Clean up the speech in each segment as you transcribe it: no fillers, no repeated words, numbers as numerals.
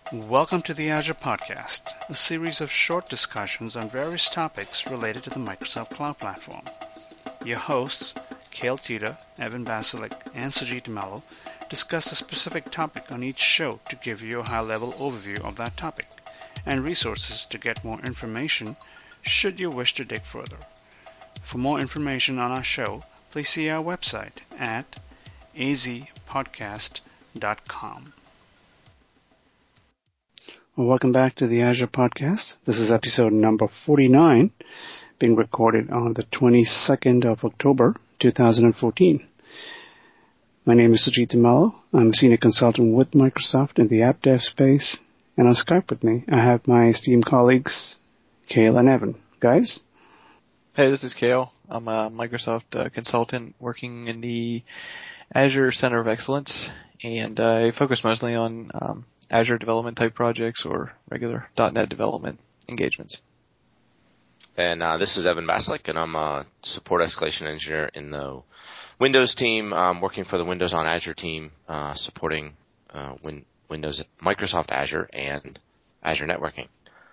Welcome to the Azure Podcast, a series of short discussions on various topics related to the Microsoft Cloud Platform. Your hosts, Kale Tita, Evan Basilik, and Sujit Mello, discuss a specific topic on each show to give you a high-level overview of that topic, and resources to get more information should you wish to dig further. For more information on our show, please see our website at azpodcast.com. Well, welcome back to the Azure Podcast. This is episode number 49, being recorded on the 22nd of October, 2014. My name is Sujit Mello. I'm a senior consultant with Microsoft in the app dev space, and on Skype with me, I have my esteemed colleagues, Kale and Evan. Guys? Hey, this is Kale. I'm a Microsoft consultant working in the Azure Center of Excellence, and I focus mostly on Azure development type projects or regular .NET development engagements. And this is Evan Basilik, and I'm a support escalation engineer in the Windows team, working for the Windows on Azure team, supporting Windows, Microsoft Azure, and Azure networking.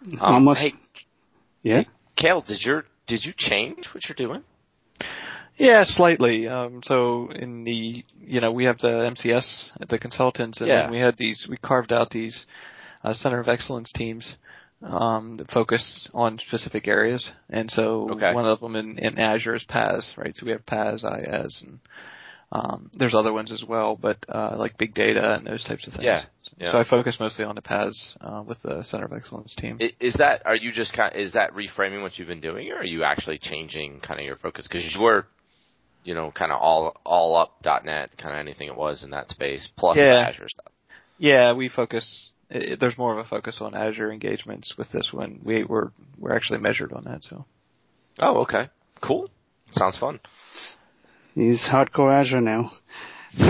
Hey, Kale, did you change what you're doing? Yeah, slightly. So in the, we have the MCS, the consultants, and then we carved out these Center of Excellence teams that focus on specific areas. And so one of them in Azure is PaaS, right? So we have PaaS, IaaS, and there's other ones as well, but like big data and those types of things. Yeah. So I focus mostly on the PaaS with the Center of Excellence team. Is that reframing what you've been doing, or are you actually changing kind of your focus? Because you were kind of all up .NET, kind of anything it was in that space, plus the Azure stuff. Yeah, we focus. There's more of a focus on Azure engagements with this one. We're actually measured on that. So. Oh, okay, cool. Sounds fun. He's hardcore Azure now. So,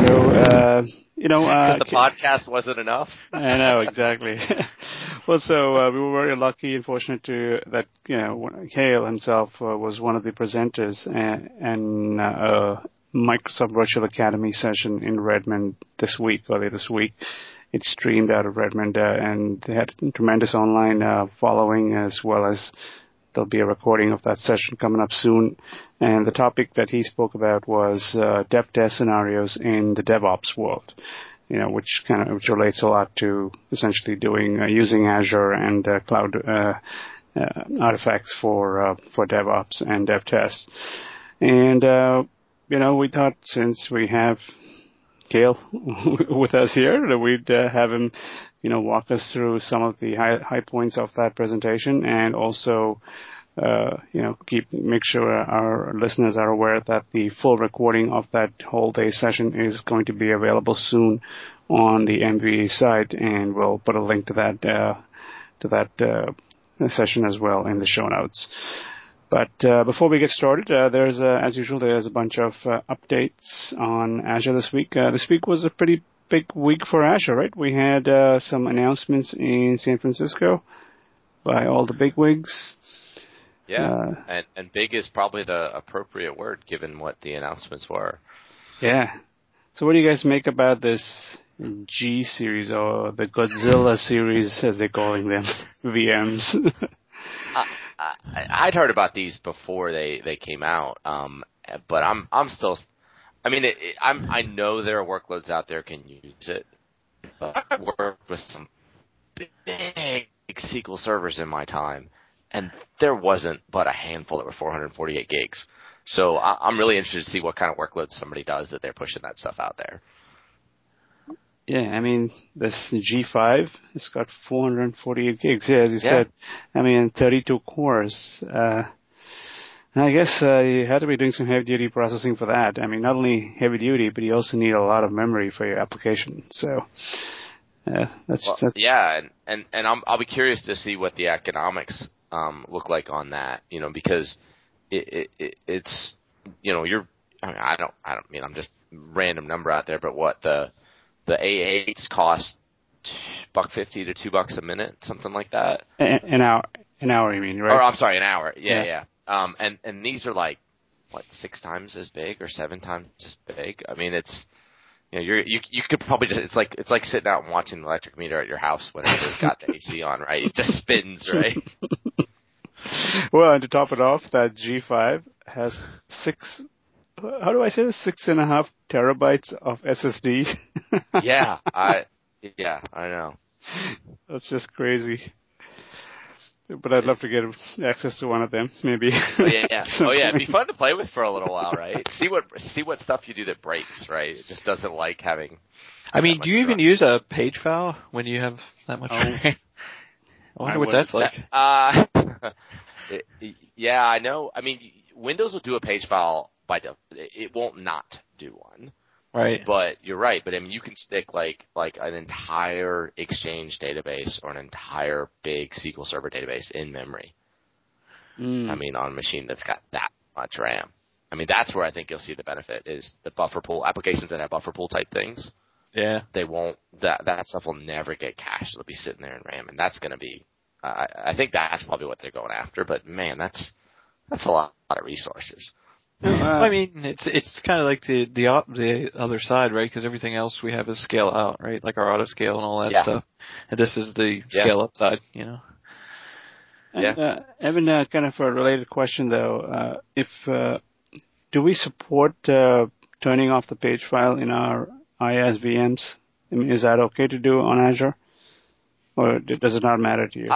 the podcast wasn't enough. I know, exactly. Well, so we were very lucky and fortunate that Kale himself was one of the presenters and Microsoft Virtual Academy session in Redmond earlier this week. It streamed out of Redmond, and they had tremendous online following, as well as there'll be a recording of that session coming up soon. And the topic that he spoke about was dev test scenarios in the DevOps world, which relates a lot to essentially using Azure and cloud artifacts for DevOps and dev tests. And we thought, since we have Kale with us here, that we'd have him walk us through some of the high points of that presentation, and also make sure our listeners are aware that the full recording of that whole day session is going to be available soon on the MVA site, and we'll put a link to that session as well in the show notes. But before we get started, as usual, there's a bunch of updates on Azure this week. This week was a pretty big week for Azure, right? We had some announcements in San Francisco by all the bigwigs. Yeah, and big is probably the appropriate word given what the announcements were. Yeah. So what do you guys make about this G series, or the Godzilla series, as they're calling them, VMs? I'd heard about these before they came out, but I'm still. I mean, I know there are workloads out there can use it, but I worked with some big SQL servers in my time, and there wasn't but a handful that were 448 gigs. So I'm really interested to see what kind of workloads somebody does that they're pushing that stuff out there. Yeah, I mean, this G5, it's got 448 gigs. Yeah, as you said, 32 cores. I guess you had to be doing some heavy-duty processing for that. I mean, not only heavy-duty, but you also need a lot of memory for your application. So, yeah, and I'll be curious to see what the economics look like on that. Because it's I'm just random number out there, but what the A8s cost $1.50 to $2 a minute, something like that. An hour, you mean, right? Or I'm sorry, an hour. Yeah. And these are like 6 times as big or 7 times as big. I mean, it's you could probably just it's like sitting out and watching the electric meter at your house whenever it's got the AC on, right? It just spins, right? Well, and to top it off, that G5 has 6.5 terabytes of SSD. Yeah, I know. That's just crazy. But I'd love to get access to one of them, maybe. Oh yeah. It'd be fun to play with for a little while, right? See what stuff you do that breaks, right? It just doesn't like having. I mean, do you even use a page file when you have that much? I wonder what that's like. Yeah, I know. I mean, Windows will do a page file by default. It won't not do one. Right. But you're right. But I mean, you can stick like an entire Exchange database or an entire big SQL Server database in memory. I mean, on a machine that's got that much RAM. I mean, that's where I think you'll see the benefit is the buffer pool applications that have buffer pool type things. Yeah. They won't. That stuff will never get cached. It'll be sitting there in RAM, and that's going to be. I think that's probably what they're going after. But man, that's a lot of resources. I mean, it's kind of like the other side, right? Because everything else we have is scale out, right? Like our auto scale and all that stuff. And this is the scale up side, And, Evan, kind of a related question though. Do we support turning off the page file in our IaaS VMs? I mean, is that okay to do on Azure, or does it not matter to you?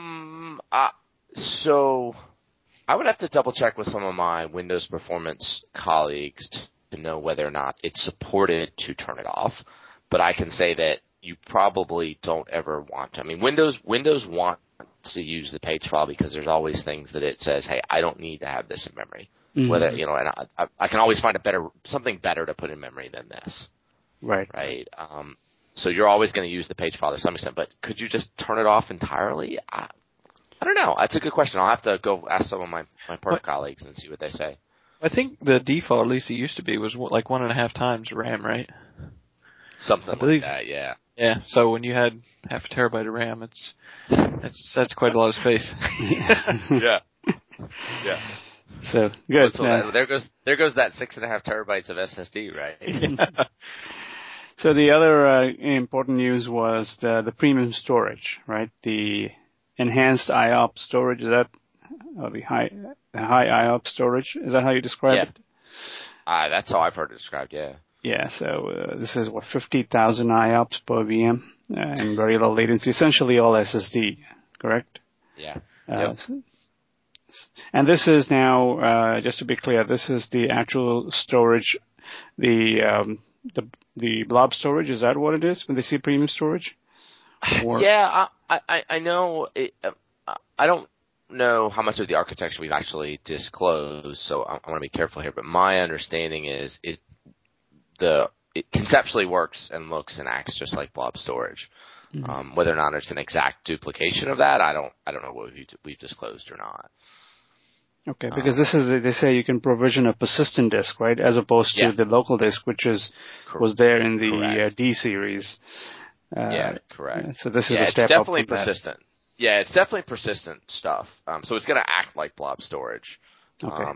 So I would have to double check with some of my Windows Performance colleagues to know whether or not it's supported to turn it off. But I can say that you probably don't ever want to. I mean, Windows wants to use the page file because there's always things that it says, hey, I don't need to have this in memory. Mm-hmm. Whether and I can always find something better to put in memory than this. Right. Right. So you're always going to use the page file to some extent, but could you just turn it off entirely? I don't know. That's a good question. I'll have to go ask some of my perf colleagues and see what they say. I think the default, at least it used to be, was like 1.5 times RAM, right? Something like that, yeah. Yeah. So when you had half a terabyte of RAM, that's quite a lot of space. Yeah. So good. So there goes that 6.5 terabytes of SSD, right? Yeah. So the other important news was the premium storage, right? The enhanced IOPS storage, is that the high IOPS storage? Is that how you describe it? That's how I've heard it described. Yeah. Yeah. So this is 50,000 IOPS per VM and very low latency, essentially all SSD, correct? Yeah. And this is now, just to be clear, this is the actual storage, the blob storage. Is that what it is when they say premium storage? Yeah, I know. I don't know how much of the architecture we've actually disclosed, so I want to be careful here. But my understanding is it conceptually works and looks and acts just like blob storage. Mm-hmm. Whether or not it's an exact duplication of that, I don't know what we've disclosed or not. Okay, because they say you can provision a persistent disk, right, as opposed to the local disk, which was there in the D series. Correct. So this is a step it's definitely up from persistent. That. Yeah, it's definitely persistent stuff. So it's going to act like blob storage. Okay.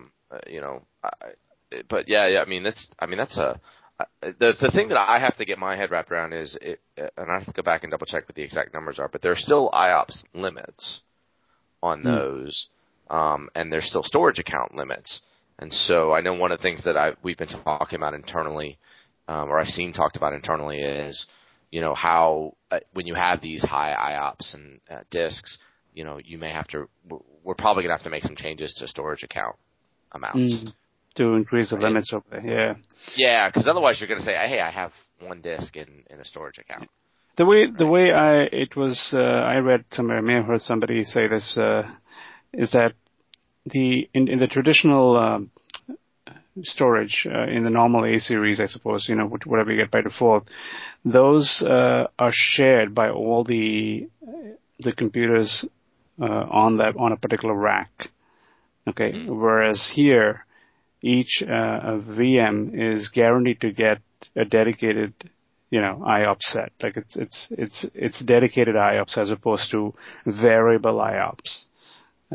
But I mean that's the thing that I have to get my head wrapped around is and I have to go back and double check what the exact numbers are, but there are still IOPS limits on those. And there's still storage account limits. And so I know one of the things that we've been talking about internally, or I've seen talked about internally is, how when you have these high IOPS and disks, you may have to, we're probably going to have to make some changes to storage account amounts. To increase the limits over there, yeah. Yeah, because otherwise you're going to say, hey, I have one disk in a storage account. The way I read somewhere, I may have heard somebody say this, is that in the traditional storage in the normal A series, I suppose, whatever you get by default, those are shared by all the computers on a particular rack. Okay, whereas here each VM is guaranteed to get a dedicated IOPS set. Like it's dedicated IOPS as opposed to variable IOPS.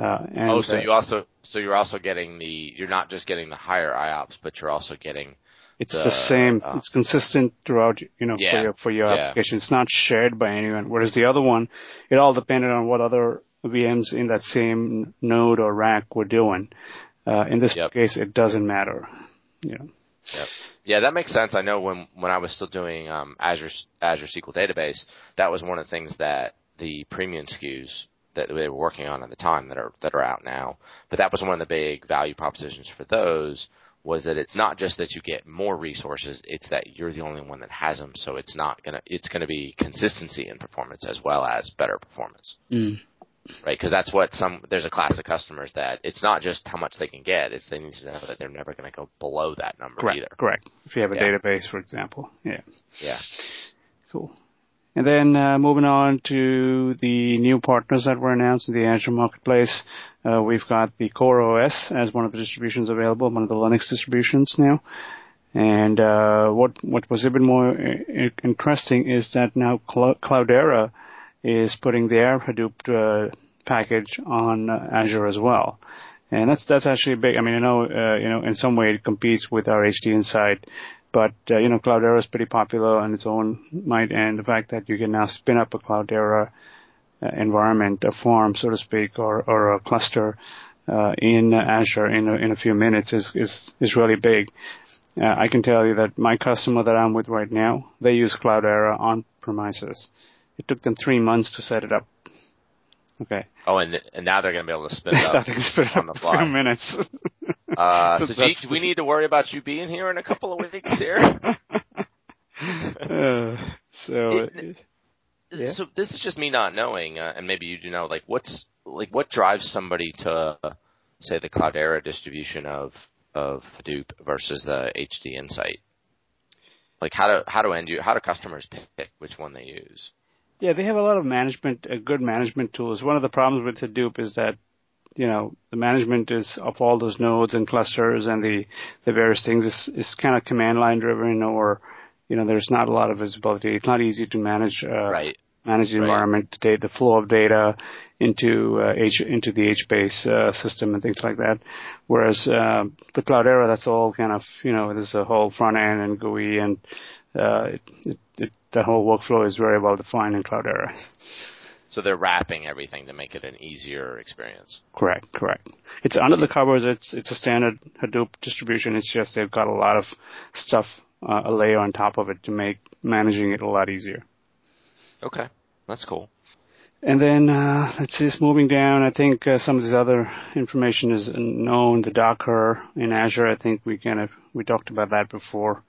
So you're also getting you're not just getting the higher IOPS, but you're also getting It's the same. It's consistent throughout, for your application. It's not shared by anyone. Whereas the other one, it all depended on what other VMs in that same node or rack were doing. In this case, it doesn't matter. Yep. Yeah, that makes sense. I know when I was still doing Azure SQL Database, that was one of the things that the premium SKUs that they were working on at the time that are out now. But that was one of the big value propositions for those. Was that it's not just that you get more resources, it's that you're the only one that has them, so it's gonna be consistency in performance as well as better performance. Right? Because that's what there's a class of customers that it's not just how much they can get, it's they need to know that they're never gonna go below that number either. Correct. If you have a database, for example. Yeah. Yeah. Cool. And then moving on to the new partners that were announced in the Azure Marketplace, we've got the CoreOS as one of the distributions available, one of the Linux distributions now. And what was even more interesting is that now Cloudera is putting their Hadoop package on Azure as well. And that's actually big. I mean, I know, in some way it competes with our HDInsight. But, Cloudera is pretty popular on its own might, and the fact that you can now spin up a Cloudera environment, a farm, so to speak, or a cluster in Azure in a few minutes is really big. I can tell you that my customer that I'm with right now, they use Cloudera on premises. It took them 3 months to set it up. Okay. Oh, and now they're going to be able to spin it up on the fly. In a few minutes. So do we need to worry about you being here in a couple of weeks here? So this is just me not knowing, and maybe you do know, what drives somebody to, say, the Cloudera distribution of Hadoop versus the HDInsight? Like, how do customers pick which one they use? Yeah, they have a lot of good management tools. One of the problems with Hadoop is that, the management is of all those nodes and clusters and the various things is kind of command line driven, or, there's not a lot of visibility. It's not easy to manage the environment, the flow of data into the HBase system and things like that. Whereas with Cloudera, that's all kind of, there's a whole front end and GUI, and the whole workflow is very well defined in Cloudera. So they're wrapping everything to make it an easier experience. Correct. It's under the covers. It's a standard Hadoop distribution. It's just they've got a lot of stuff, a layer on top of it to make managing it a lot easier. Okay, that's cool. And then let's see, moving down. I think some of this other information is known. The Docker in Azure. I think we talked about that before.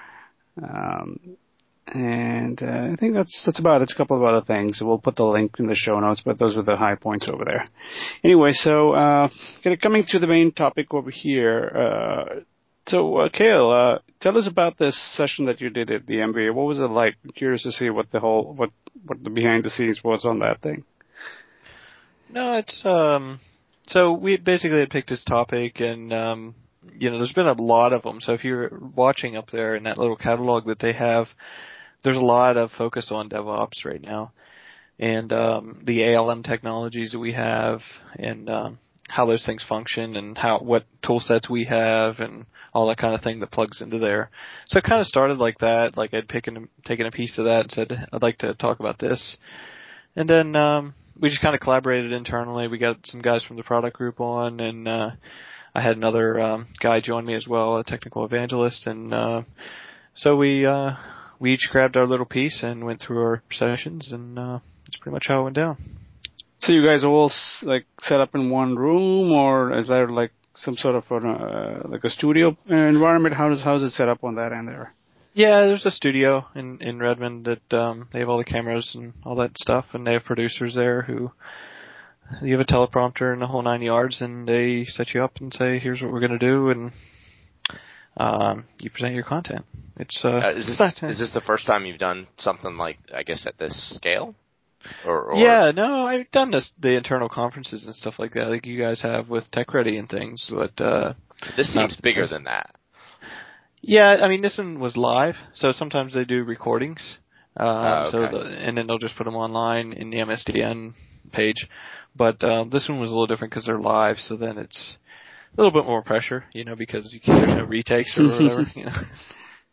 And I think that's about it. It's a couple of other things. We'll put the link in the show notes, but those were the high points over there. Anyway, so coming to the main topic over here. Kale, tell us about this session that you did at the MBA. What was it like? I'm curious to see what the behind the scenes was on that thing. No, it's so we basically had picked this topic, and there's been a lot of them. So if you're watching up there in that little catalog that they have, there's a lot of focus on DevOps right now, and the ALM technologies that we have, and how those things function, and what tool sets we have, and all that kind of thing that plugs into there. So it kind of started like that. Like I'd taken a piece of that and said, I'd like to talk about this, and then we just kind of collaborated internally. We got some guys from the product group on, and I had another guy join me as well, a technical evangelist, and so we each grabbed our little piece and went through our sessions, and that's pretty much how it went down. So you guys all set up in one room, or is there some sort of a studio environment? How is it set up on that end there? Yeah, there's a studio in Redmond that they have all the cameras and all that stuff, and they have producers there who. You have a teleprompter and the whole 9 yards, and they set you up and say, "Here's what we're going to do," and you present your content. It's is this the first time you've done something like, I guess, at this scale? Or Yeah, no, I've done the internal conferences and stuff like that, like you guys have with TechReady and things. But this seems bigger than that. Yeah, I mean, this one was live, so sometimes they do recordings, okay. And then they'll just put them online in the MSDN page. But this one was a little different because they're live, so then it's a little bit more pressure, because there's no retakes or whatever.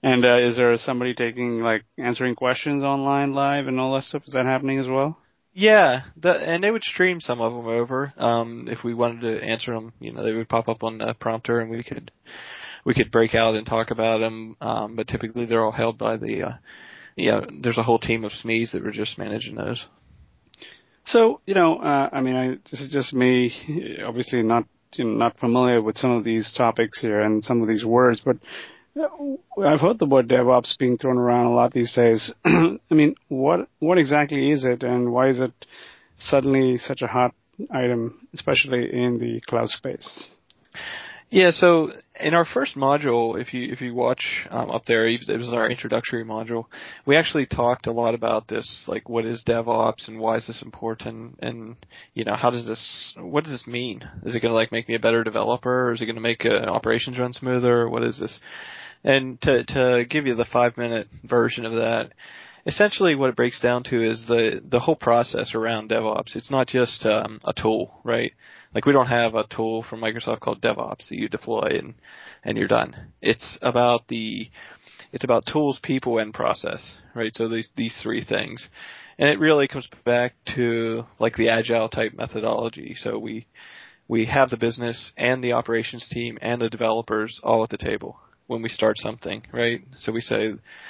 And is there somebody taking, like, answering questions online live and all that stuff? Is that happening as well? Yeah, and they would stream some of them over. If we wanted to answer them, they would pop up on the prompter, and we could break out and talk about them. But typically, they're all held by there's a whole team of SMEs that were just managing those. So, this is just me, obviously not familiar with some of these topics here and some of these words, but I've heard the word DevOps being thrown around a lot these days. I mean, what exactly is it, and why is it suddenly such a hot item, especially in the cloud space? Yeah, so in our first module, if you watch up there, it was our introductory module. We actually talked a lot about this, like what is DevOps and why is this important, and what does this mean? Is it going to make me a better developer, or is it going to make operations run smoother? What is this? And to give you the 5-minute version of that, essentially what it breaks down to is the whole process around DevOps. It's not just a tool, right? Like, we don't have a tool from Microsoft called DevOps that you deploy and you're done. It's about tools, people, and process, right? So these three things. And it really comes back to like the agile type methodology. So we have the business and the operations team and the developers all at the table when we start something, right? So we say,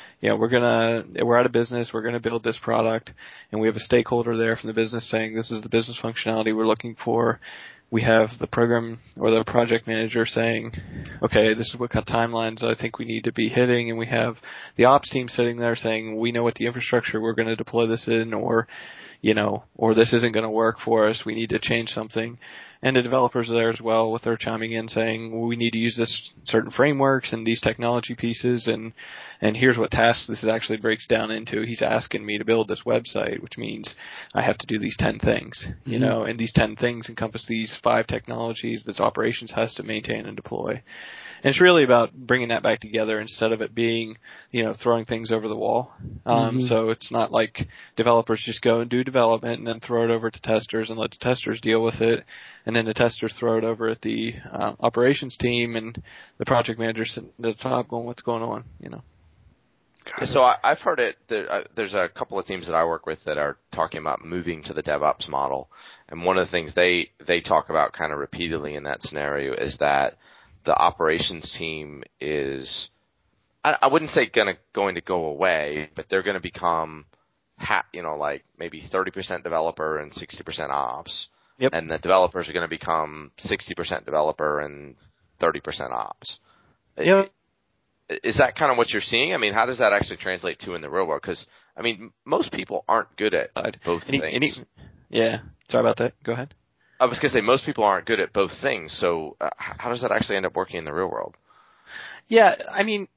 we're out of business, we're gonna build this product, and we have a stakeholder there from the business saying this is the business functionality we're looking for. We have the program or the project manager saying, okay, this is what kind of timelines I think we need to be hitting, and we have the ops team sitting there saying, we know what the infrastructure we're going to deploy this in, or this isn't going to work for us, we need to change something. And the developers are there as well, with their chiming in saying, well, we need to use this certain frameworks and these technology pieces, and here's what tasks this actually breaks down into. He's asking me to build this website, which means I have to do these 10 things, and these 10 things encompass these 5 technologies that operations has to maintain and deploy. And it's really about bringing that back together instead of it being, throwing things over the wall. So it's not like developers just go and do development and then throw it over to testers and let the testers deal with it, and then the testers throw it over at the operations team, and the project manager sitting at the top going, what's going on, So I've heard it. There's a couple of teams that I work with that are talking about moving to the DevOps model, and one of the things they talk about kind of repeatedly in that scenario is that the operations team is, I wouldn't say going to go away, but they're going to become, like maybe 30% developer and 60% ops. Yep. And the developers are going to become 60% developer and 30% ops. Yep. Is that kind of what you're seeing? I mean, how does that actually translate to in the real world? Because, I mean, most people aren't good at both things. Yeah. Sorry about that. Go ahead. I was going to say, most people aren't good at both things, so how does that actually end up working in the real world? Yeah, I mean,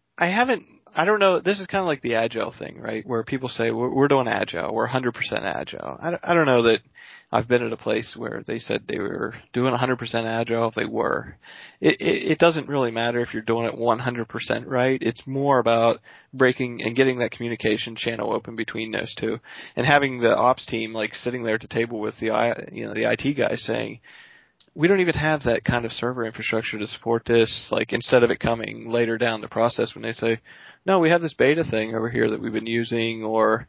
I don't know, this is kind of like the agile thing, right, where people say, we're doing agile, we're 100% agile. I don't know that I've been at a place where they said they were doing 100% agile if they were. It doesn't really matter if you're doing it 100% right. It's more about breaking and getting that communication channel open between those two, and having the ops team like sitting there at the table with the IT guys saying, we don't even have that kind of server infrastructure to support this, like instead of it coming later down the process when they say, no, we have this beta thing over here that we've been using, or,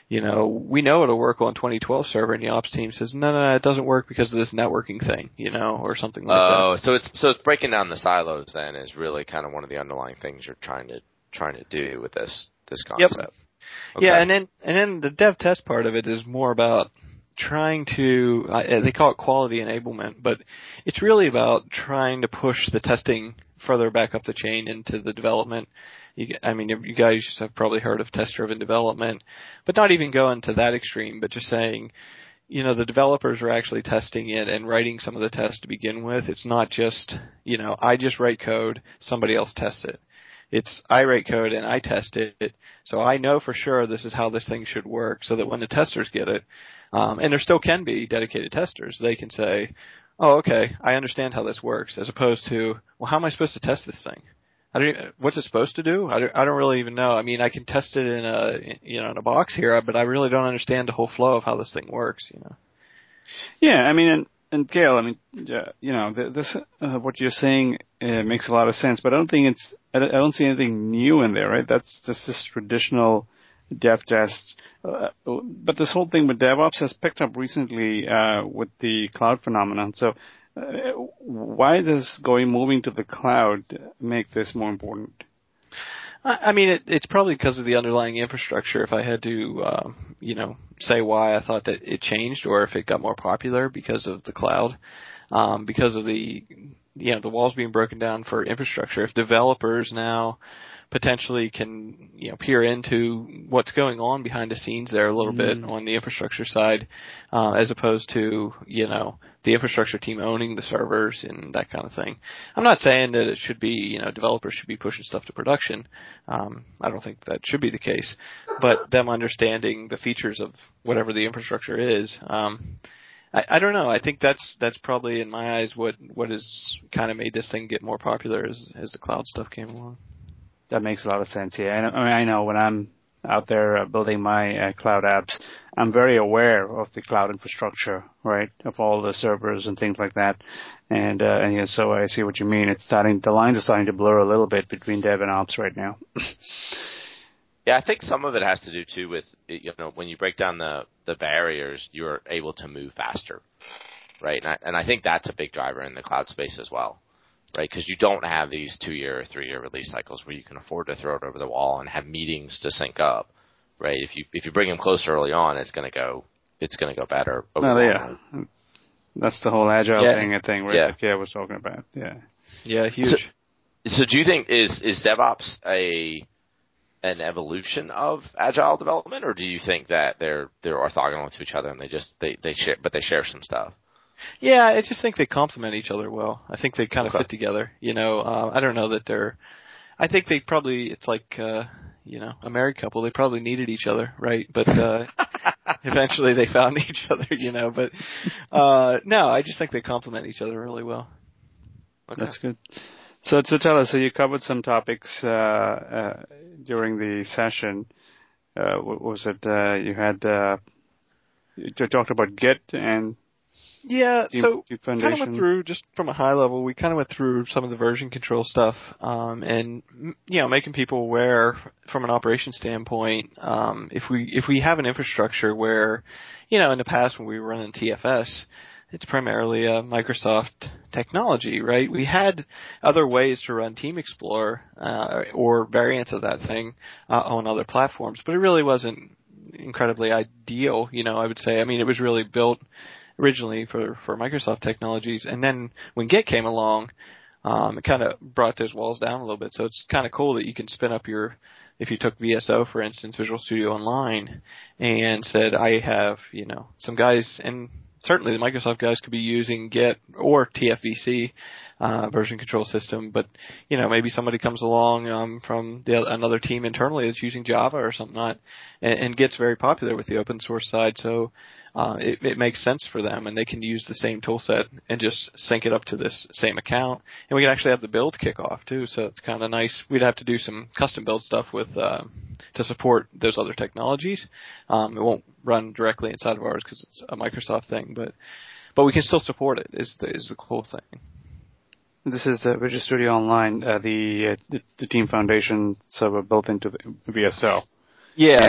we know it'll work on 2012 server, and the ops team says, no, it doesn't work because of this networking thing, or something like that. Oh, so it's breaking down the silos then is really kind of one of the underlying things you're trying to do with this concept. Yep. Okay. Yeah, and then the dev test part of it is more about trying to, they call it quality enablement, but it's really about trying to push the testing further back up the chain into the development. You guys have probably heard of test-driven development, but not even going to that extreme, but just saying, the developers are actually testing it and writing some of the tests to begin with. It's not just, I just write code, somebody else tests it. It's I write code and I test it, so I know for sure this is how this thing should work, so that when the testers get it, and there still can be dedicated testers, they can say, oh, okay, I understand how this works, as opposed to, well, how am I supposed to test this thing? What's it supposed to do? I don't really even know. I mean, I can test it in a box here, but I really don't understand the whole flow of how this thing works, Yeah, I mean, and Gail, I mean, this what you're saying It makes a lot of sense, but I don't see anything new in there, right? That's just this traditional dev test. But this whole thing with DevOps has picked up recently with the cloud phenomenon. So why does moving to the cloud make this more important? I mean, it's probably because of the underlying infrastructure. If I had to, say why I thought that it changed, or if it got more popular because of the cloud, because of the walls being broken down for infrastructure. If developers now potentially can, peer into what's going on behind the scenes there a little bit on the infrastructure side, as opposed to, the infrastructure team owning the servers and that kind of thing. I'm not saying that it should be, developers should be pushing stuff to production. I don't think that should be the case, but them understanding the features of whatever the infrastructure is, I don't know. I think that's probably in my eyes what has kind of made this thing get more popular as the cloud stuff came along. That makes a lot of sense. Yeah, I know when I'm out there building my cloud apps, I'm very aware of the cloud infrastructure, right? Of all the servers and things like that. And so I see what you mean. The lines are starting to blur a little bit between dev and ops right now. Yeah, I think some of it has to do too with, when you break down the barriers, you're able to move faster, right? And I think that's a big driver in the cloud space as well, right? Because you don't have these 2-year or 3-year release cycles where you can afford to throw it over the wall and have meetings to sync up, right? If you bring them close early on, it's going to go better. Yeah, that's the whole agile thing, right? Yeah. Like I was talking about. Yeah, huge. So do you think is DevOps an evolution of agile development, or do you think that they're orthogonal to each other and they share some stuff? Yeah, I just think they complement each other well. I think they kind of fit together. I don't know that I think they probably, it's like, a married couple. They probably needed each other, right? But eventually they found each other, But no, I just think they complement each other really well. Okay. That's good. So tell us, you covered some topics during the session. What was it? You talked about Git and so kind of went through, just from a high level, we kind of went through some of the version control stuff, and making people aware from an operations standpoint. If we have an infrastructure where, in the past when we were running TFS, it's primarily a Microsoft technology, right? We had other ways to run Team Explorer or variants of that thing on other platforms, but it really wasn't incredibly ideal, I would say. I mean, it was really built originally for Microsoft technologies, and then when Git came along, it kind of brought those walls down a little bit. So it's kind of cool that you can spin up if you took VSO, for instance, Visual Studio Online, and said, I have, some guys, and certainly the Microsoft guys could be using Git or TFVC version control system, but maybe somebody comes along from another team internally that's using Java or something, and Git's very popular with the open source side, so it makes sense for them, and they can use the same tool set and just sync it up to this same account. And we can actually have the build kick off too, so it's kind of nice. We'd have to do some custom build stuff with to support those other technologies. It won't run directly inside of ours because it's a Microsoft thing, but we can still support it. Is the cool thing. This is Visual Studio Online, the Team Foundation server built into the VSO. Yeah,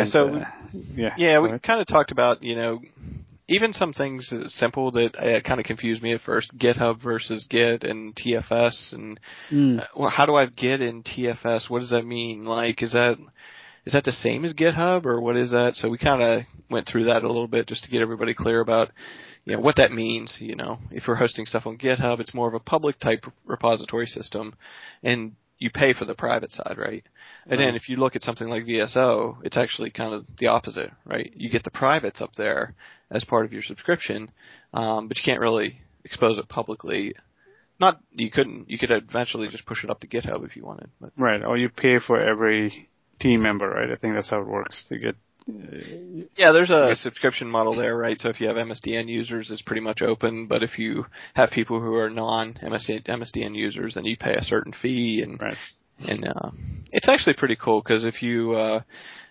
and, we kind of talked about, even some things simple that kind of confused me at first, GitHub versus Git and TFS, and how do I have Git in TFS? What does that mean? Like, is that the same as GitHub, or what is that? So we kind of went through that a little bit just to get everybody clear about, what that means. If we're hosting stuff on GitHub, it's more of a public type repository system, and you pay for the private side, right? And then if you look at something like VSO, it's actually kind of the opposite, right? You get the privates up there as part of your subscription, but you can't really expose it publicly. You could eventually just push it up to GitHub if you wanted. But. Right, or you pay for every team member, right? I think that's how it works to get... Yeah, there's a subscription model there, right? So if you have MSDN users, it's pretty much open, but if you have people who are non-MSDN users, then you pay a certain fee, and right. And it's actually pretty cool because if you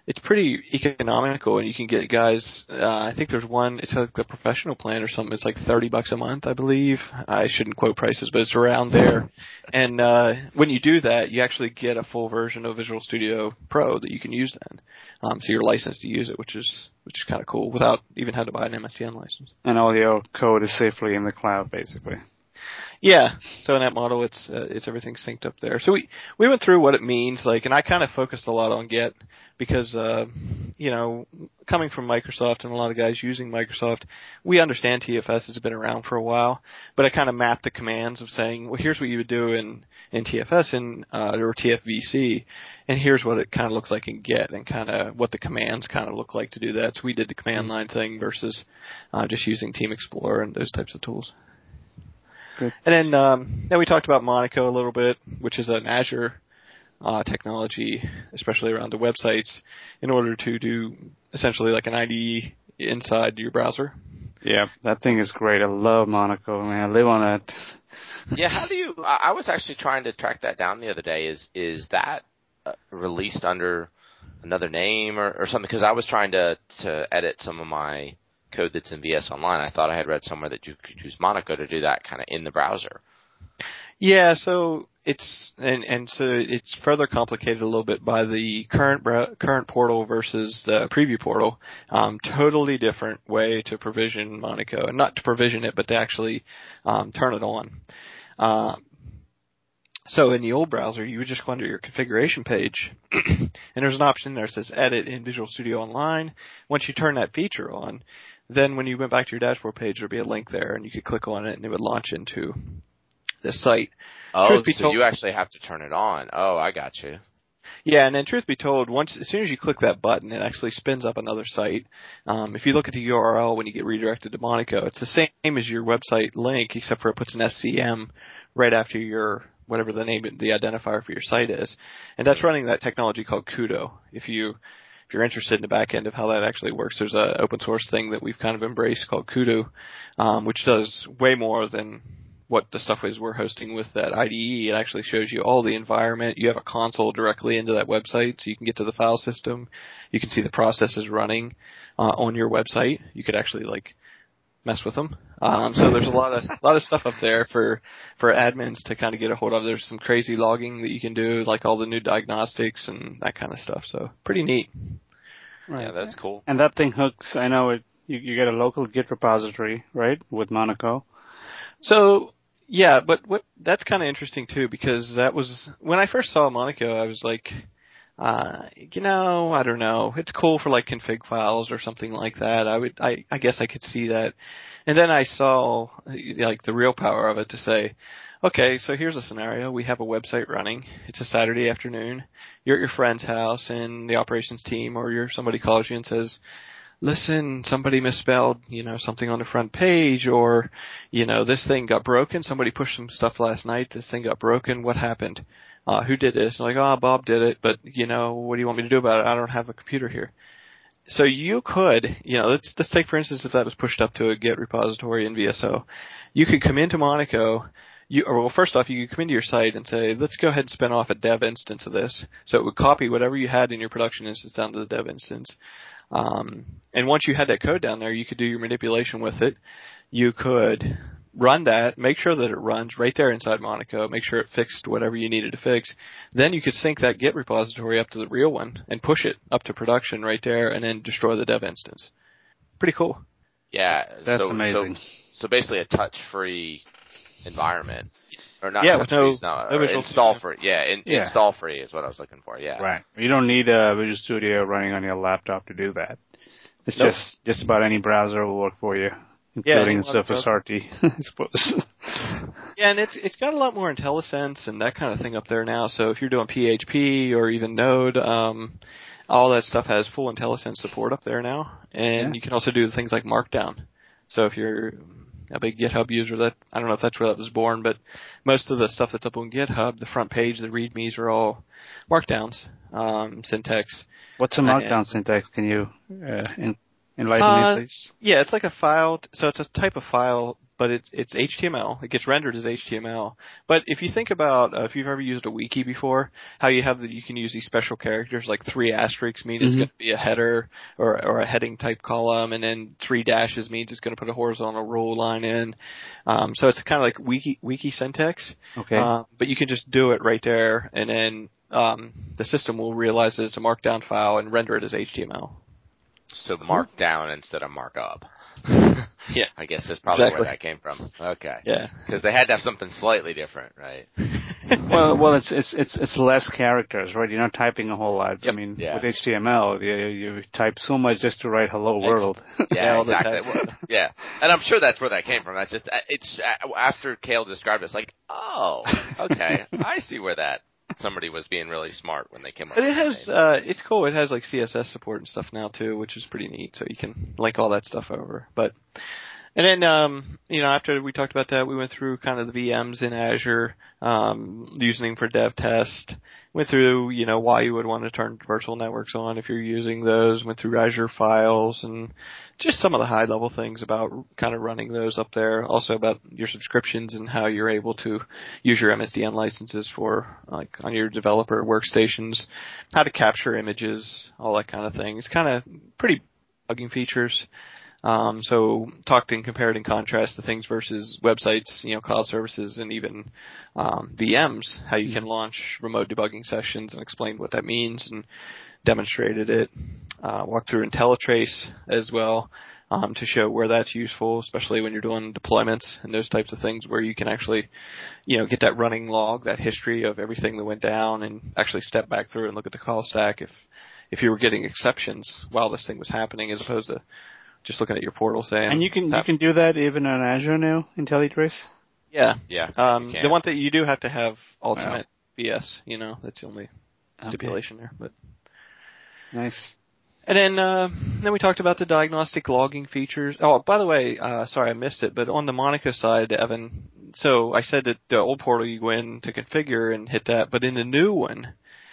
it's pretty economical, and you can get guys, I think there's one, it's like the professional plan or something, it's like $30 a month, I believe. I shouldn't quote prices, but it's around there. And when you do that, you actually get a full version of Visual Studio Pro that you can use then. So you're licensed to use it, which is kind of cool, without even having to buy an MSDN license. And all your code is safely in the cloud, basically. Yeah, so in that model, it's everything synced up there. So we went through what it means, like, and I kind of focused a lot on Git because, coming from Microsoft and a lot of guys using Microsoft, we understand TFS has been around for a while, but I kind of mapped the commands of saying, well, here's what you would do in TFS or TFVC, and here's what it kind of looks like in Git, and kind of what the commands kind of look like to do that. So we did the command line thing versus just using Team Explorer and those types of tools. Good. And then we talked about Monaco a little bit, which is an Azure technology, especially around the websites, in order to do essentially like an IDE inside your browser. Yeah, that thing is great. I love Monaco, man. I live on it. Yeah, how do you? I was actually trying to track that down the other day. Is that released under another name or something? Because I was trying to edit some of my code that's in VS Online. I thought I had read somewhere that you could use Monaco to do that kind of in the browser. Yeah, so it's so it's further complicated a little bit by the current portal versus the preview portal. Totally different way to provision Monaco, and not to provision it, but to actually turn it on. So in the old browser, you would just go under your configuration page, and there's an option there that says Edit in Visual Studio Online. Once you turn that feature on, then when you went back to your dashboard page, there'd be a link there, and you could click on it, and it would launch into the site. Oh, so you actually have to turn it on. Oh, I got you. Yeah, and then truth be told, as soon as you click that button, it actually spins up another site. If you look at the URL when you get redirected to Monaco, it's the same as your website link, except for it puts an SCM right after your whatever the name, the identifier for your site is, and that's running that technology called Kudo. If you're interested in the back end of how that actually works, there's an open source thing that we've kind of embraced called Kudo, which does way more than what the stuff is we're hosting with that IDE. It actually shows you all the environment. You have a console directly into that website, so you can get to the file system. You can see the processes running on your website. You could actually mess with them. So there's a lot of stuff up there for admins to kind of get a hold of. There's some crazy logging that you can do, like all the new diagnostics and that kind of stuff. So pretty neat. Right. Yeah, that's cool. And that thing hooks. I know it. You get a local Git repository, right, with Monaco. So yeah, but that's kind of interesting too, because that was when I first saw Monaco, I was like, I don't know. It's cool for like config files or something like that. I guess I could see that. And then I saw like the real power of it to say, okay, so here's a scenario. We have a website running. It's a Saturday afternoon. You're at your friend's house and the operations team or somebody calls you and says, listen, somebody misspelled, something on the front page, or, this thing got broken. Somebody pushed some stuff last night. This thing got broken. What happened? Who did this? And like, Bob did it, but, what do you want me to do about it? I don't have a computer here. So you could, let's take, for instance, if that was pushed up to a Git repository in VSO. You could come into Monaco. First off, you could come into your site and say, let's go ahead and spin off a dev instance of this. So it would copy whatever you had in your production instance down to the dev instance. And once you had that code down there, you could do your manipulation with it. You could run that, make sure that it runs right there inside Monaco, make sure it fixed whatever you needed to fix. Then you could sync that Git repository up to the real one and push it up to production right there and then destroy the dev instance. Pretty cool. Yeah. That's amazing. So basically a touch-free environment. Or not with no install-free. Install-free is what I was looking for, yeah. Right. You don't need a Visual Studio running on your laptop to do that. It's just about any browser will work for you, including Surface RT, I suppose. Yeah, and it's got a lot more IntelliSense and that kind of thing up there now. So if you're doing PHP or even Node, all that stuff has full IntelliSense support up there now. And you can also do things like Markdown. So if you're a big GitHub user, I don't know if that's where that was born, but most of the stuff that's up on GitHub, the front page, the readmes are all Markdowns, syntax. What's a Markdown syntax? Can you Enlighten me, please. Yeah, it's like a file. So it's a type of file, but it's HTML. It gets rendered as HTML. But if you think about if you've ever used a wiki before, how you can use these special characters like 3 asterisks mean it's going to be a header or a heading type column, and then 3 dashes means it's going to put a horizontal rule line in. So it's kind of like wiki syntax. Okay. But you can just do it right there, and then the system will realize that it's a markdown file and render it as HTML. So markdown instead of markup. Yeah, I guess that's probably where that came from. Okay. Yeah. Because they had to have something slightly different, right? well, it's less characters, right? You're not typing a whole lot. Yep. I mean, with HTML, you type so much just to write "Hello World." Yeah, exactly. Yeah, and I'm sure that's where that came from. That's just it's after Cale described it, it's like, oh, okay, I see where that. Somebody was being really smart when they came up. But it has, it's cool. It has like CSS support and stuff now too, which is pretty neat. So you can link all that stuff over. And then, after we talked about that, we went through kind of the VMs in Azure, using them for dev test. Went through, why you would want to turn virtual networks on if you're using those. Went through Azure Files and just some of the high level things about kind of running those up there. Also about your subscriptions and how you're able to use your MSDN licenses for, like, on your developer workstations. How to capture images, all that kind of thing. It's kind of pretty bugging features. So talked and compared and contrast the things versus websites, cloud services, and even VMs, how you can launch remote debugging sessions and explained what that means and demonstrated it. Walked through IntelliTrace as well to show where that's useful, especially when you're doing deployments and those types of things where you can actually, get that running log, that history of everything that went down and actually step back through and look at the call stack if you were getting exceptions while this thing was happening as opposed to just looking at your portal saying. And you can do that even on Azure now, IntelliTrace? Yeah. Yeah. The one thing you do have to have Ultimate VS, that's the only stipulation there. But nice. And then we talked about the diagnostic logging features. Oh, by the way, sorry I missed it, but on the Monaco side, Evan, so I said that the old portal you go in to configure and hit that, but in the new one,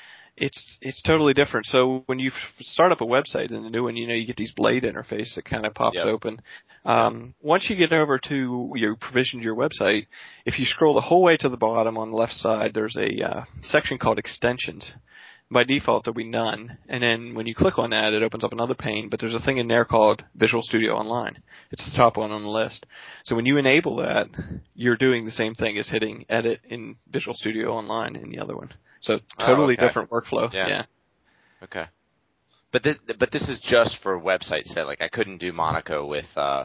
it's totally different. So when you start up a website in the new one, you get these blade interface that kind of pops open. Once you get over to you provisioned your website, if you scroll the whole way to the bottom on the left side, there's a section called extensions. By default, there'll be none. And then when you click on that, it opens up another pane, but there's a thing in there called Visual Studio Online. It's the top one on the list. So when you enable that, you're doing the same thing as hitting edit in Visual Studio Online in the other one. So totally different workflow. Yeah. Okay. But this is just for websites that, like, I couldn't do Monaco with a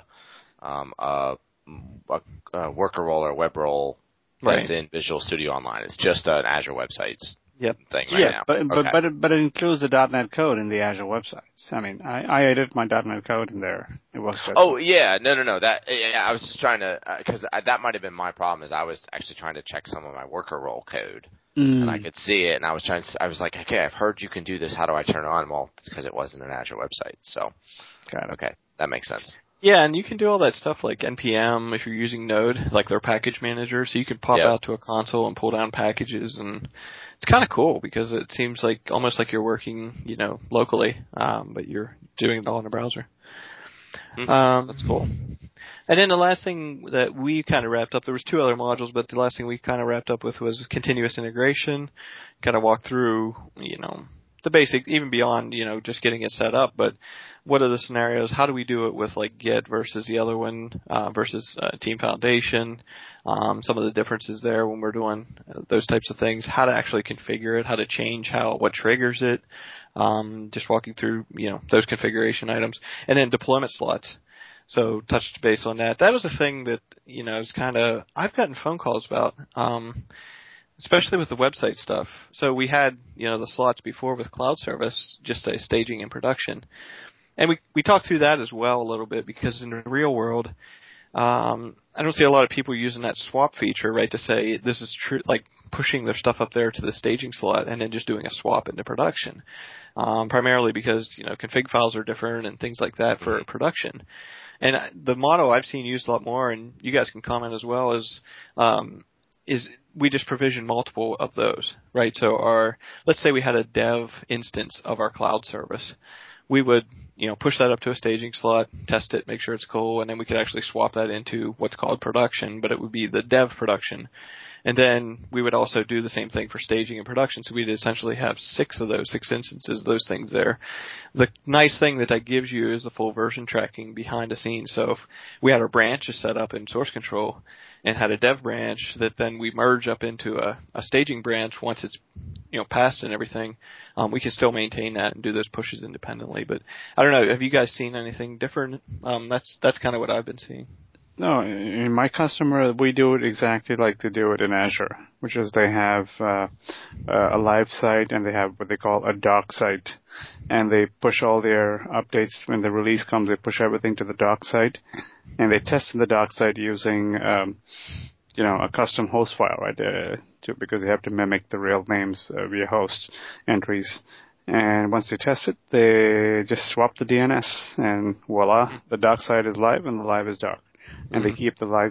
worker role or web role that's in Visual Studio Online. It's just an Azure Websites thing now. But it includes the .NET code in the Azure websites. I mean, I edit my .NET code in there. It works. No. I was just trying to because that might have been my problem. Is I was actually trying to check some of my worker role code. And I could see it, and I was like, okay, I've heard you can do this. How do I turn it on? Well, it's because it wasn't an Azure website. So, okay, that makes sense. Yeah, and you can do all that stuff like NPM if you're using Node, like their package manager. So you can pop out to a console and pull down packages, and it's kind of cool because it seems like almost like you're working, locally, but you're doing it all in a browser. That's cool. And then the last thing that we kind of wrapped up, there was 2 other modules, but the last thing we kind of wrapped up with was continuous integration. Kind of walked through, the basic, even beyond, just getting it set up, but what are the scenarios? How do we do it with like Git versus the other one, versus Team Foundation? Some of the differences there when we're doing those types of things. How to actually configure it, how to change what triggers it. Just walking through, those configuration items. And then deployment slots. So touched base on that. That was a thing that, is kind of, I've gotten phone calls about, especially with the website stuff. So we had, the slots before with cloud service, just a staging and production. And we talked through that as well a little bit because in the real world, I don't see a lot of people using that swap feature, right, to say this is true, like pushing their stuff up there to the staging slot and then just doing a swap into production. Primarily because, config files are different and things like that for production. And the motto I've seen used a lot more, and you guys can comment as well, is we just provision multiple of those, right? So let's say we had a dev instance of our cloud service. We would push that up to a staging slot, test it, make sure it's cool, and then we could actually swap that into what's called production, but it would be the dev production. And then we would also do the same thing for staging and production. So we'd essentially have 6 instances of those things there. The nice thing that gives you is the full version tracking behind the scenes. So if we had our branches set up in source control and had a dev branch that then we merge up into a staging branch once it's passed and everything, we can still maintain that and do those pushes independently. But I don't know, have you guys seen anything different? That's kind of what I've been seeing. No, in my customer, we do it exactly like they do it in Azure, which is they have a live site and they have what they call a doc site, and they push all their updates when the release comes. They push everything to the doc site, and they test in the doc site using a custom host file, right? Because they have to mimic the real names via host entries. And once they test it, they just swap the DNS, and voila, the doc site is live and the live is doc. And they keep the live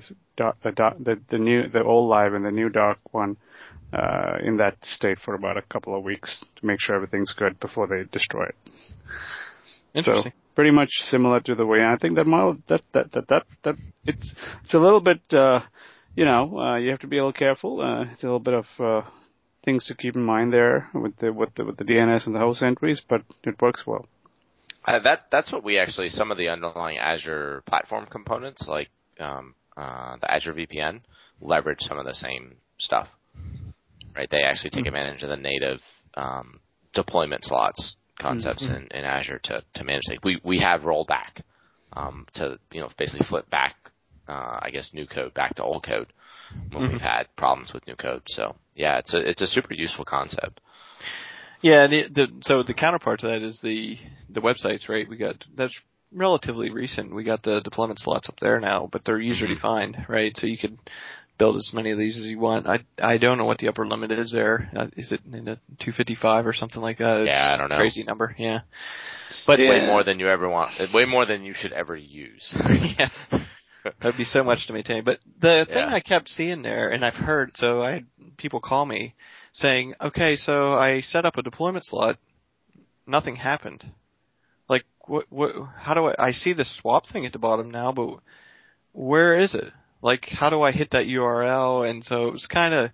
the old live and the new doc one in that state for about a couple of weeks to make sure everything's good before they destroy it. Interesting. So pretty much similar to the way I think that model that it's a little bit you have to be a little careful. It's a little bit of things to keep in mind there with the DNS and the host entries, but it works well. That's what we actually, some of the underlying Azure platform components, like the Azure VPN, leverage some of the same stuff. Right? They actually take advantage of the native deployment slots concepts in Azure to manage things. We have rollback to basically flip back, new code back to old code when we've had problems with new code. So yeah, it's a super useful concept. Yeah, so the counterpart to that is the websites, right? That's relatively recent. We got the deployment slots up there now, but they're user defined, right? So you could build as many of these as you want. I don't know what the upper limit is there. Is it in the 255 or something like that? Yeah, I don't know. Crazy number, yeah. But way more than you ever want. Way more than you should ever use. Yeah. That'd be so much to maintain. But the thing I kept seeing there, and I've heard, so I had people call me saying, okay, so I set up a deployment slot, nothing happened. Like, how do I see the swap thing at the bottom now, but where is it? Like, how do I hit that URL? And so it was kind of,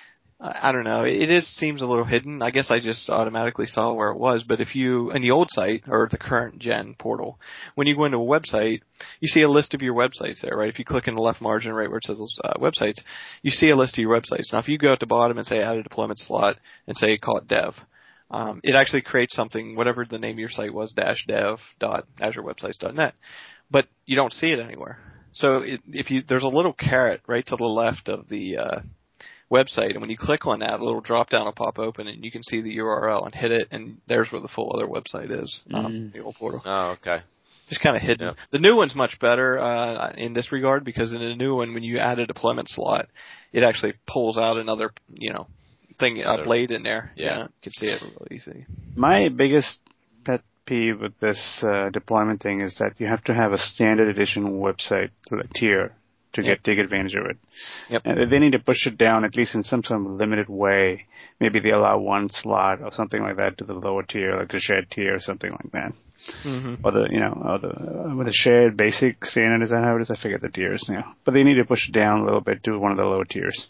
I don't know, it seems a little hidden. I guess I just automatically saw where it was, but if you, in the old site, or the current gen portal, when you go into a website, you see a list of your websites there, right? If you click in the left margin right where it says websites, you see a list of your websites. Now if you go at the bottom and say add a deployment slot and say call it dev, it actually creates something, whatever the name of your site was, -dev.azurewebsites.net, but you don't see it anywhere. So there's a little caret right to the left of the website, and when you click on that, a little drop down will pop open, and you can see the URL and hit it, and there's where the full other website is, the old portal. Oh, okay. Just kind of hidden. Yep. The new one's much better in this regard, because in the new one, when you add a deployment slot, it actually pulls out another, thing, blade in there. Yeah, you can see it real easy. My biggest pet peeve with this deployment thing is that you have to have a standard edition website tier to take advantage of it. Yep. And they need to push it down, at least in some sort of limited way. Maybe they allow one slot or something like that to the lower tier, like the shared tier or something like that. Or with the shared basic standard, is that how it is? I forget the tiers now. But they need to push it down a little bit to one of the lower tiers.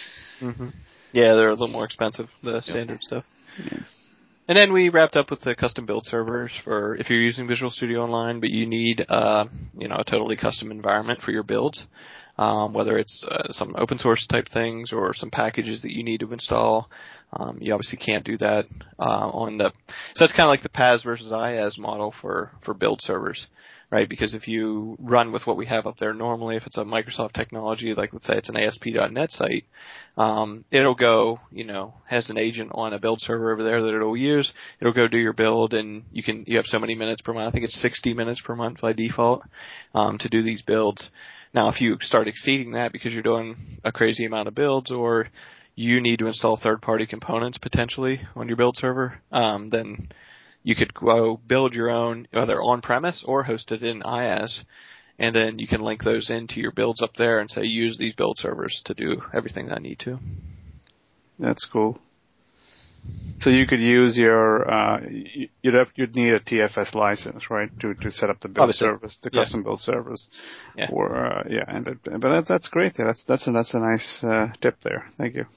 Yeah, they're a little more expensive, the standard stuff. Yeah. And then we wrapped up with the custom build servers for if you're using Visual Studio Online, but you need a totally custom environment for your builds, whether it's some open source type things or some packages that you need to install. You obviously can't do that so that's kind of like the PaaS versus IaaS model for build servers, right? Because if you run with what we have up there normally, if it's a Microsoft technology, like let's say it's an ASP.NET site, it'll go, has an agent on a build server over there that it'll use. It'll go do your build, and you have so many minutes per month. I think it's 60 minutes per month by default to do these builds. Now, if you start exceeding that because you're doing a crazy amount of builds, or you need to install third-party components potentially on your build server, then you could go build your own, either on-premise or host it in IaaS, and then you can link those into your builds up there and say, use these build servers to do everything I need to. That's cool. So you could use your you'd need a TFS license, right, to set up the build service, the custom build service. Yeah. Or but that's great. That's a nice tip there. Thank you.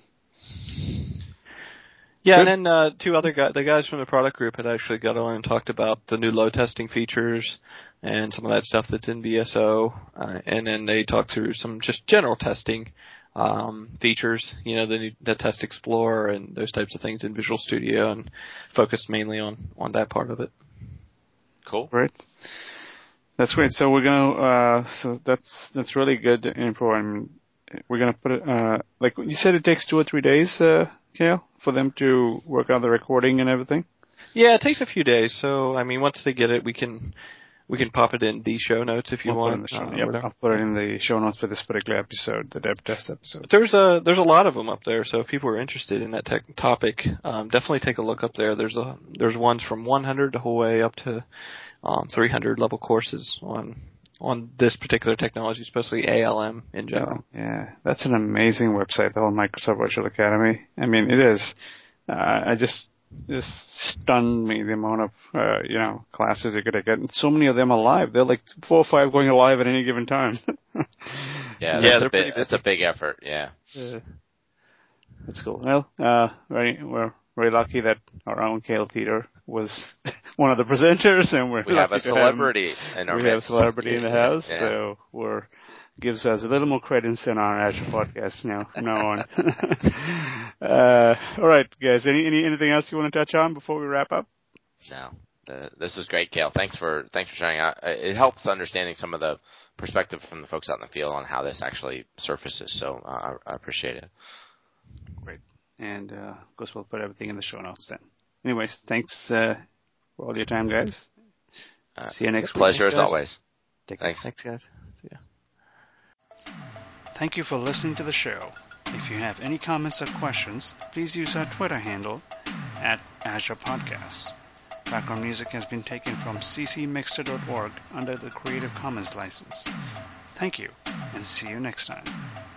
Yeah, good. And then two other guys, the guys from the product group had actually got on and talked about the new load testing features and some of that stuff that's in VSO, and then they talked through some just general testing features, the Test Explorer and those types of things in Visual Studio, and focused mainly on that part of it. Cool. Great. That's great. So we're gonna so that's really good info. I mean, we're gonna put it like you said, it takes 2 or 3 days, Cale, for them to work out the recording and everything. Yeah, it takes a few days. So I mean, once they get it, we can pop it in the show notes if you want. I'll put it in the show notes for this particular episode, the dev test episode. There's a lot of them up there, so if people are interested in that topic, definitely take a look up there. There's ones from 100 the whole way up to 300 level courses on this particular technology, especially ALM in general. Yeah, that's an amazing website, the whole Microsoft Virtual Academy. I mean, it is. I just stunned me the amount of classes you could get. And so many of them are live. They're like 4 or 5 going live at any given time. That's a big effort. Yeah. That's cool. Well, we're very lucky that our own Cale Teeter was one of the presenters, and we have a celebrity in our midst. We have a celebrity in the house, so gives us a little more credence in our Azure podcast now on. All right, guys. Anything else you want to touch on before we wrap up? No. This was great, Cale. Thanks for sharing out. It helps understanding some of the perspective from the folks out in the field on how this actually surfaces. So I appreciate it. Great. And of course, we'll put everything in the show notes then. Anyways, thanks for all your time, guys. See you next week. Pleasure as always. Thanks, guys. See ya. Thank you for listening to the show. If you have any comments or questions, please use our Twitter handle @AzurePodcasts. Background music has been taken from ccmixter.org under the Creative Commons license. Thank you, and see you next time.